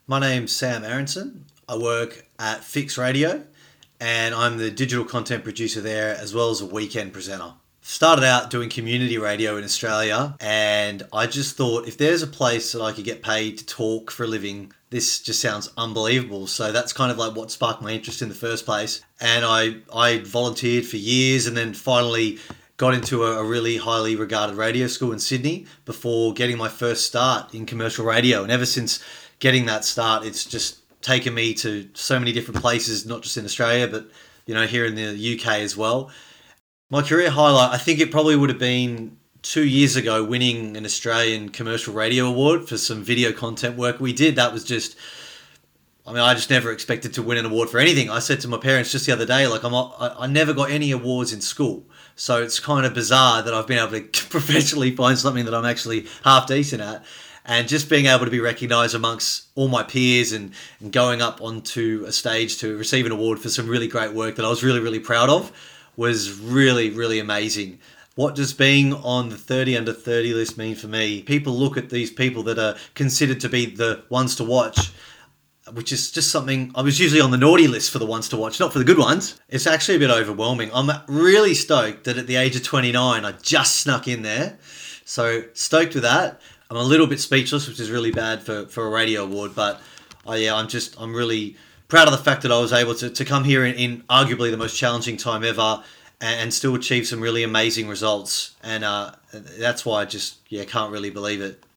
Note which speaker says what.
Speaker 1: My name's Sam Aronson. I work at Fix Radio and I'm the digital content producer there as well as a weekend presenter. Started out doing community radio in Australia and I just thought if there's a place that I could get paid to talk for a living, this just sounds unbelievable. So that's kind of like what sparked my interest in the first place. And I volunteered for years and then finally got into a really highly regarded radio school in Sydney before getting my first start in commercial radio. And ever since getting that start, it's just taken me to so many different places, not just in Australia, but here in the UK as well. My career highlight, I think it probably would have been 2 years ago winning an Australian Commercial Radio Award for some video content work we did. That was just, I just never expected to win an award for anything. I said to my parents just the other day, I never got any awards in school. So it's kind of bizarre that I've been able to professionally find something that I'm actually half decent at. And just being able to be recognised amongst all my peers and going up onto a stage to receive an award for some really great work that I was really, really proud of was really, really amazing. What does being on the 30 under 30 list mean for me? People look at these people that are considered to be the ones to watch, which is just something. I was usually on the naughty list for the ones to watch, not for the good ones. It's actually a bit overwhelming. I'm really stoked that at the age of 29, I just snuck in there. So stoked with that. I'm a little bit speechless, which is really bad for a radio award, but I'm really proud of the fact that I was able to come here in arguably the most challenging time ever and still achieve some really amazing results. And that's why I just can't really believe it.